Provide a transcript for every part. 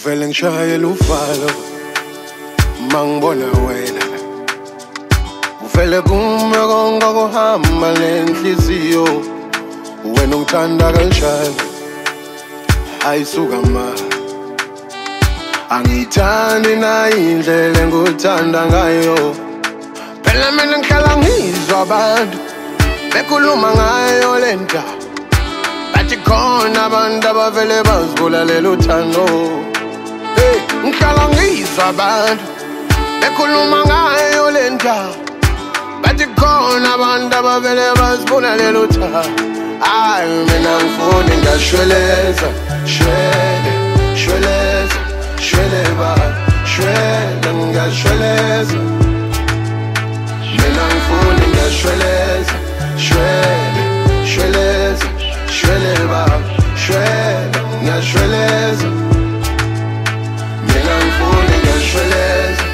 uvele ngishayela uvalo mangibona wena uvele kume konke kuhamba lenhliziyo wena ungithanda kanjani ayisuka ma angithandi na indlela engikuthanda ngayo phela mina ngihlala ngizwa abantu bekhuluma ngayo lenta bathi khona abantu abavele bazibulalela uthando ngihlala ngizwa abantu bekhuluma ngayo lenta bathi khona abantu abavele bazibulalela uthando ay mina ngifuna ngashweleza shweleza shweleba shwela ngashweleza mina ngifuna ngashweleza shweleza shweleba shwela ngashweleza mina ngifuna ngashweleza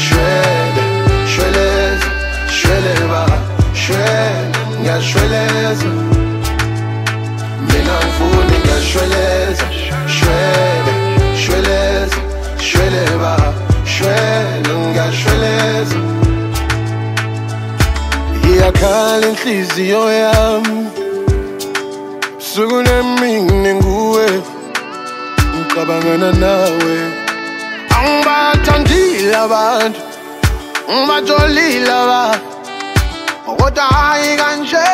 shweleza shweleba shwela ngashweleza mina ngifuna ngashweleza shweleza shweleba shwela ngashweleza iyakhala inhliziyo yami suku nemini nguwe ngicabangana nawe angibathandile abantu ngibajolile abantu kodwa hayi kanje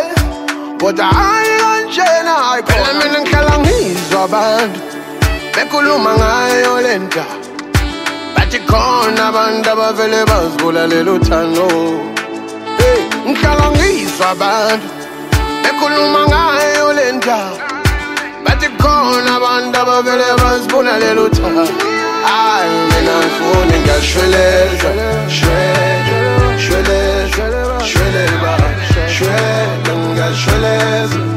nayi phela mina ngihlala ngizwa abantu bekhuluma ngayo lenta bathi khona abantu abavele bazibulalela uthando ngihlala ngizwa abantu bekhuluma ngayo lenta bathi khona abantu abavele bazibulalela uthando ay mina ngifuna ngashweleza shweleza shwela ngashweleza